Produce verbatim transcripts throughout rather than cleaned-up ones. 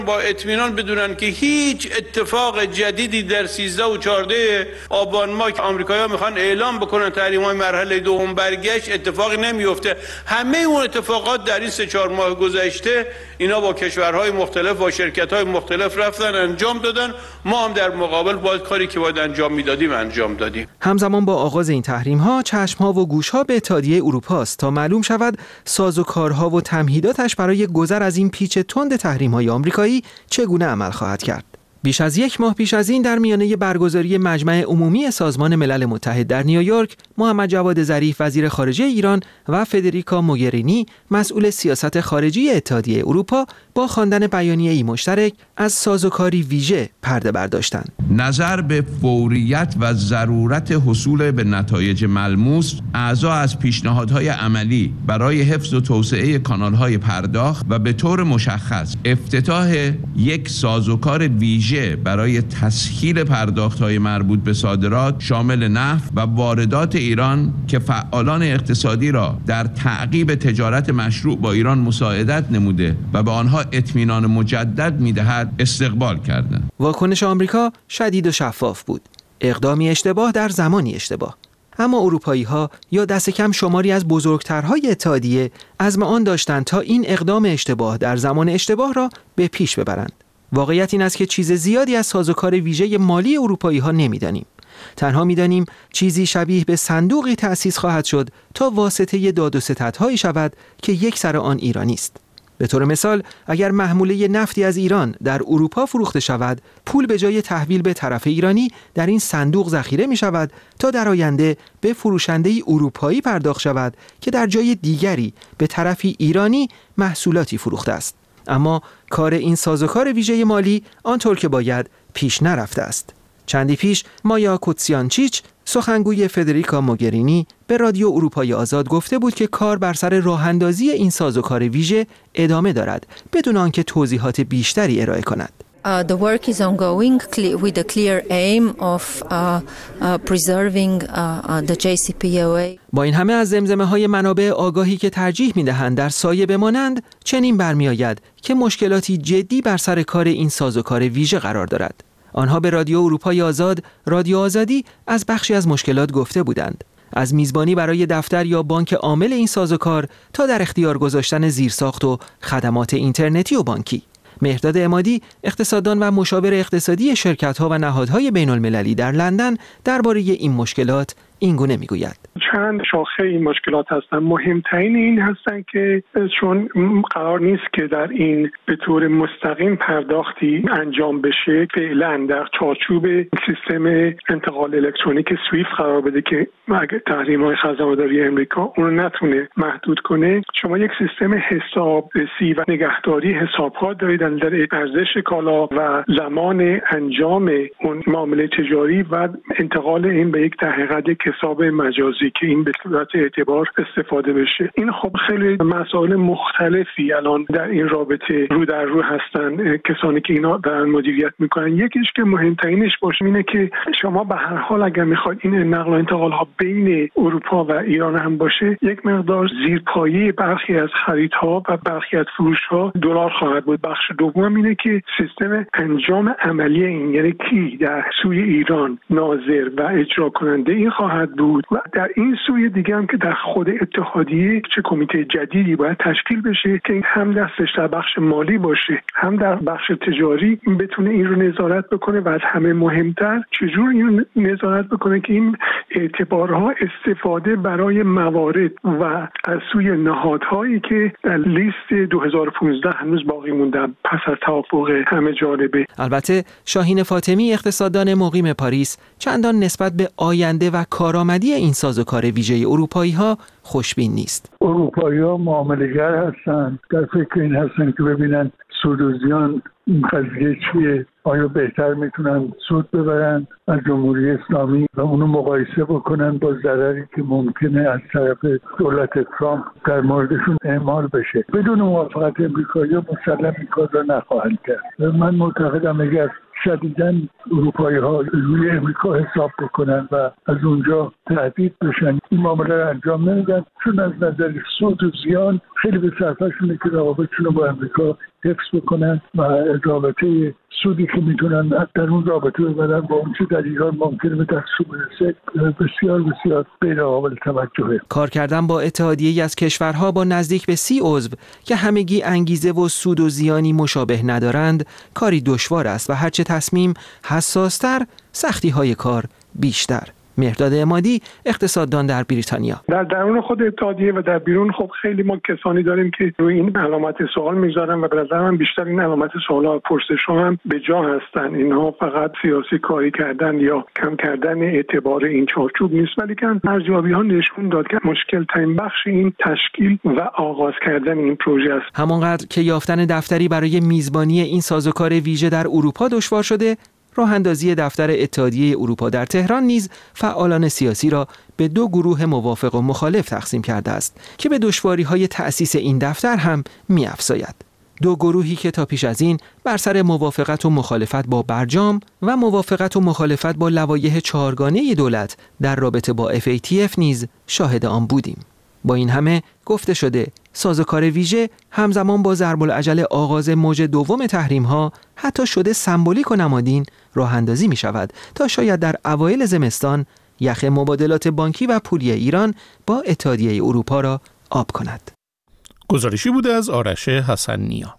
با اطمینان بدونن که هیچ اتفاق جدیدی در سیزده و چهارده آبان ماه که آمریکایی‌ها میخوان اعلام بکنن تحریم‌های مرحله دوم برگشت اتفاقی نمیفته. همه اون اتفاقات در این سه چهار ماه گذشته اینا با کشورهای مختلف با شرکت‌های مختلف رفتن انجام دادن. ما هم در مقابل باید کاری که باید انجام میدادیم انجام دادیم. همزمان با آغاز این تحریم‌ها چشم‌ها و گوش‌ها به اتحادیه اروپا است تا معلوم شود سازوکارها و تمهیداتش برای گذر از این پیچ تند تحریم‌های آمریکایی چگونه عمل خواهد کرد. بیش از یک ماه پیش از این در میانه برگزاری مجمع عمومی سازمان ملل متحد در نیویورک، محمد جواد ظریف وزیر خارجه ایران و فدریکا موگرینی مسئول سیاست خارجی اتحادیه اروپا با خواندن بیانیه‌ای مشترک از سازوکاری ویژه پرده برداشتند. نظر به فوریت و ضرورت حصول به نتایج ملموس، اعضا از پیشنهادهای عملی برای حفظ و توسعه کانال‌های پرداخت و به طور مشخص افتتاح یک سازوکار ویژه برای تسهیل پرداخت‌های مربوط به صادرات شامل نفت و واردات ایران که فعالان اقتصادی را در تعقیب تجارت مشروع با ایران مساعدت نموده و به آنها اطمینان مجدد می‌دهد استقبال کردند. واکنش آمریکا شدید و شفاف بود. اقدامی اشتباه در زمانی اشتباه. اما اروپایی‌ها یا دست کم شماری از بزرگترهای اتحادیه عزم آن داشتند تا این اقدام اشتباه در زمان اشتباه را به پیش ببرند. واقعیت این است که چیز زیادی از سازوکار ویژه مالی اروپایی‌ها نمی‌دانیم. تنها می‌دانیم چیزی شبیه به صندوقی تأسیس خواهد شد تا واسطه داد و ستدهایی شود که یک سر آن ایرانی است. به طور مثال اگر محموله نفتی از ایران در اروپا فروخته شود، پول به جای تحویل به طرف ایرانی در این صندوق ذخیره می شود تا در آینده به فروشنده‌ای اروپایی پرداخت شود که در جای دیگری به طرفی ایرانی محصولاتی فروخته است. اما کار این سازوکار ویژه مالی آنطور که باید پیش نرفته است. چندی پیش مایا کوتسیانچیچ سخنگوی فدریکا موگرینی به رادیو اروپای آزاد گفته بود که کار بر سر راه‌اندازی این سازوکار ویژه ادامه دارد بدون آنکه توضیحات بیشتری ارائه کند. Uh, the work is ongoing with a clear aim of uh, uh, preserving uh, uh, the جی سی پی او ای. با این همه از زمزمه‌های منابع آگاهی که ترجیح می‌دهند در سایه بمانند، چنین برمی‌آید که مشکلاتی جدی بر سر کار این سازوکار ویژه قرار دارد. آنها به رادیو اروپای آزاد، رادیو آزادی از بخشی از مشکلات گفته بودند. از میزبانی برای دفتر یا بانک عامل این سازوکار تا در اختیار گذاشتن زیرساخت و خدمات اینترنتی و بانکی. مهرداد عمادی اقتصاددان و مشاور اقتصادی شرکت‌ها و نهادهای بین‌المللی در لندن درباره این مشکلات این گونه میگوید. چند شاخه این مشکلات هستن. مهمترین این هستن که چون قرار نیست که در این به طور مستقیم پرداختی انجام بشه، فعلا در چارچوب سیستم انتقال الکترونیک سویفت قرار بده که اگه تحریم‌های خزانه‌داری امریکا اون رو نتونه محدود کنه. شما یک سیستم حسابرسی و نگهداری حساب‌ها دارید در ارزش کالا و زمان انجام اون معامله تجاری و انتقال این به یک در حقیقت حساب مجازی که این به صورت اعتبار استفاده بشه. این خب خیلی مسائل مختلفی الان در این رابطه رو در رو هستن کسانی که اینا دارن مدیریت میکنن. یکیش که مهمترینش باشه اینه که شما به هر حال اگر میخواید این نقل و انتقال ها بین اروپا و ایران هم باشه، یک مقدار زیرپایه برخی از خریدها و برخی از فروشها دلار خواهد بود. بخش دوم اینه که سیستم انجام عملی این، یعنی کی در سوی ایران ناظر و اجرا کننده این خواهد بود و در این سوی دیگه هم که در خود اتحادیه چه کمیته جدیدی باید تشکیل بشه که هم دستش در بخش مالی باشه هم در بخش تجاری بتونه این رو نظارت بکنه و از همه مهمتر چجور این نظارت بکنه که این اعتبارها استفاده برای موارد و از سوی نهادهایی که در لیست دو هزار و پانزده هنوز باقی موندن پس از توافق همه جانبه. البته شاهین فاطمی اقتصاددان مقیم پاریس چندان نسبت به آینده و کارآمدی این سازوکار ویژه اروپایی‌ها خوشبین نیست. اروپایی‌ها معامله‌گر هستند، در فکر این هستند که ببینن سود و زیان این قضیه چیه، آیا بهتر میتونن سود ببرن از جمهوری اسلامی و اونو مقایسه بکنن با ضرری که ممکنه از طرف دولت ترامپ در موردشون اعمال بشه. بدون موافقت امریکایی مسلم این کار را نخواهند کرد. من معتقدم اگر شدیداً اروپایی ها روی امریکا حساب بکنن و از اونجا تهدید بشن. این معامله رو انجام نمیدن چون از نظر سود و زیان خیلی به صرفشونه که روابطشون رو با امریکا حفظ بکنن و رابطه سودی که میتونن در اون رابطه ببرن با اون چه در ایران ممکنه به دستشون برسه بسیار بسیار غیر قابل توجهه. کار کردن با اتحادیه‌ای از کشورها با نزدیک به سی عضو که همگی انگیزه و سود و زیانی مشابه ندارند کاری دشوار است و هرچه تصمیم حساستر سختی‌های کار بیشتر. مهرداد عمادی، اقتصاددان در بریتانیا. در درون خود اتحادیه و در بیرون خب خیلی ما کسانی داریم که روی این علامت سوال میذارن و به نظر من بیشتر این علامت سوال‌ها و پرسش‌ها هم به جا هستن. اینها فقط سیاسی کاری کردن یا کم کردن اعتبار این چارچوب نیست، ولی که ارزیابی‌ها نشون داد که مشکل ترین بخش این تشکیل و آغاز کردن این پروژه است. همانقدر که یافتن دفتری برای میزبانی این سازوکار ویژه در اروپا دشوار شده، راه اندازی دفتر اتحادیه اروپا در تهران نیز فعالان سیاسی را به دو گروه موافق و مخالف تقسیم کرده است که به دشواری‌های تأسیس این دفتر هم می‌افزاید. دو گروهی که تا پیش از این بر سر موافقت و مخالفت با برجام و موافقت و مخالفت با لوایح چهارگانه دولت در رابطه با اف ای تی اف نیز شاهد آن بودیم. با این همه گفته شده سازوکار ویژه همزمان با ضرب العجل آغاز موج دوم تحریم‌ها حتی شده سمبولیک و نمادین راه اندازی می شود تا شاید در اوایل زمستان یخ مبادلات بانکی و پولی ایران با اتحادیه اروپا را آب کند. گزارشی بوده از آرش حسن نیا.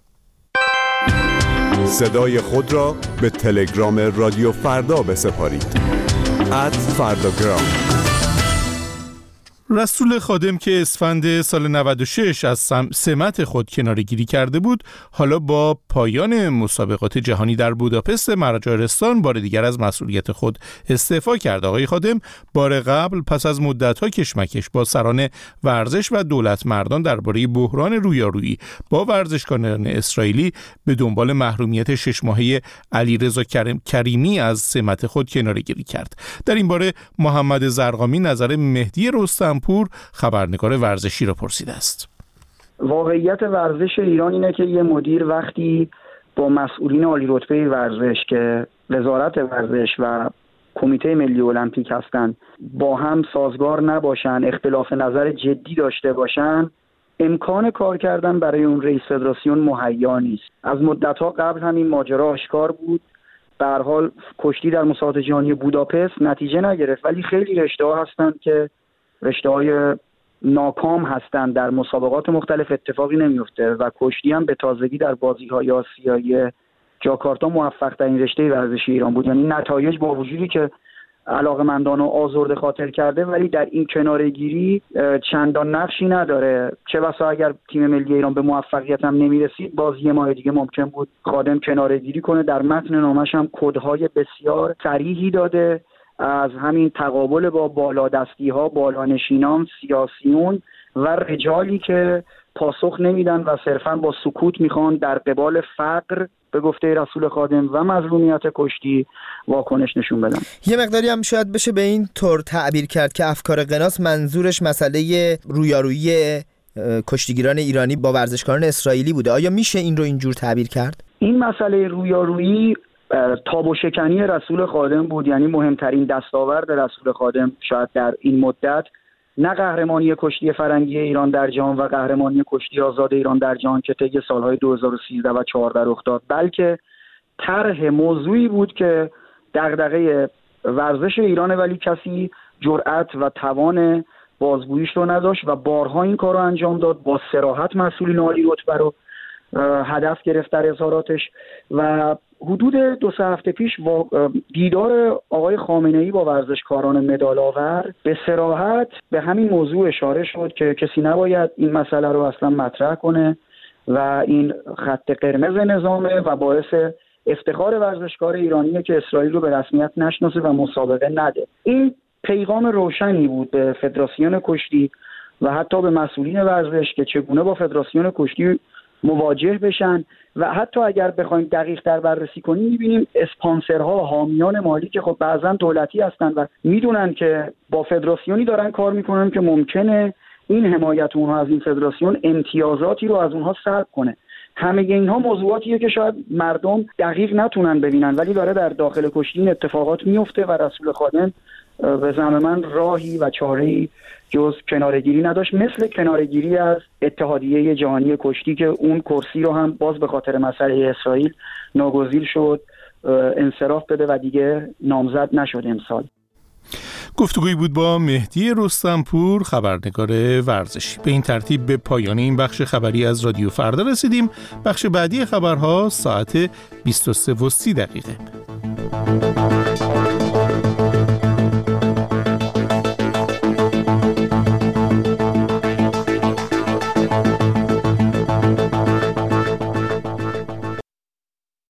صدای خود را به تلگرام رادیو فردا بسپارید. ات فرداگرام. رسول خادم که اسفند سال نود و شش از سمت خود کناره‌گیری کرده بود، حالا با پایان مسابقات جهانی در بوداپست مجارستان بار دیگر از مسئولیت خود استعفا کرد. آقای خادم بار قبل پس از مدت‌ها کشمکش با سران ورزش و دولت مردان درباره بحران رویارویی با ورزشکاران اسرائیلی به دنبال محرومیت شش ماهه علیرضا کریم کریمی از سمت خود کناره‌گیری کرد. در این باره محمد زرقامی نظر مهدی رستم پور خبرنگار ورزشی را پرسیده است. واقعیت ورزش ایران اینه که یه مدیر وقتی با مسئولین عالی رتبه ورزش که وزارت ورزش و کمیته ملی المپیک هستن با هم سازگار نباشن، اختلاف نظر جدی داشته باشن، امکان کار کردن برای اون رئیس فدراسیون مهیا نیست. از مدت‌ها قبل هم این ماجرا آشکار بود. به هر حال کشتی در مسابقات جهانی بوداپست نتیجه نگرفت، ولی خیلی رشته‌ها هستن که رشته‌های ناکام هستند، در مسابقات مختلف اتفاقی نمیفته و کشتی هم به تازگی در بازی‌های آسیایی جاکارتا موفق‌ترین رشته ورزشی ایران بود. یعنی نتایج با وجودی که علاقه‌مندان و آزرده خاطر کرده، ولی در این کناره‌گیری چندان نقشی نداره. چه بسا اگر تیم ملی ایران به موفقیت هم نمی‌رسید، باز یه ماه دیگه ممکن بود خادم کناره‌گیری کنه. در متن نامش هم کدهای بسیار صریحی داده از همین تقابل با بالادستی‌ها، بالانشینان، سیاسیون و رجالی که پاسخ نمیدن و صرفاً با سکوت میخوان در قبال فقر به گفته رسول خادم و مظلومیت کشتی واکنش نشون بدن. یه مقداری هم شاید بشه به این طور تعبیر کرد که افکار قناس منظورش مسئله رویارویی کشتیگیران ایرانی با ورزشکاران اسرائیلی بوده. آیا میشه این رو اینجور تعبیر کرد؟ این مسئله رویارویی تاب و شکنی رسول خادم بود. یعنی مهمترین دستاورد رسول خادم شاید در این مدت نه قهرمانی کشتی فرنگی ایران در جهان و قهرمانی کشتی آزاد ایران در جهان که طی سالهای دو هزار و سیزده و چهارده رخ داد، بلکه طرح موضوعی بود که دغدغه ورزش ایرانه، ولی کسی جرأت و توان بازگوییش رو نداشت و بارها این کار رو انجام داد. با صراحت مسئولین عالی رتبه رو هدف گرفت در اظهاراتش و حدود دو سه هفته پیش دیدار آقای خامنه‌ای با ورزشکاران مدال‌آور به صراحت به همین موضوع اشاره شد که کسی نباید این مسئله رو اصلا مطرح کنه و این خط قرمز نظامه و باعث افتخار ورزشکار ایرانیه که اسرائیل رو به رسمیت نشناسه و مسابقه نده. این پیغام روشنی بود به فدراسیون کشتی و حتی به مسئولین ورزش که چگونه با فدراسیون کشتی مواجه بشن و حتی اگر بخوایم دقیق در بررسی کنیم می‌بینیم اسپانسرها و حامیان مالی که خب بعضا دولتی هستن و میدونن که با فدراسیونی دارن کار میکنن که ممکنه این حمایت اونها از این فدراسیون امتیازاتی رو از اونها سلب کنه. همه اینها موضوعاتیه که شاید مردم دقیق نتونن ببینن، ولی داره در داخل کشتی این اتفاقات میفته و رسول خادم به زعم من راهی و چاره‌ای جز کناره‌گیری نداشت، مثل کناره‌گیری از اتحادیه جهانی کشتی که اون کرسی رو هم باز به خاطر مسئله اسرائیل ناگزیر شد انصراف بده و دیگه نامزد نشد امسال. گفتگویی بود با مهدی رستمپور، خبرنگار ورزشی. به این ترتیب به پایان این بخش خبری از رادیو فردا رسیدیم. بخش بعدی خبرها ساعت بیست و سه و سی دقیقه.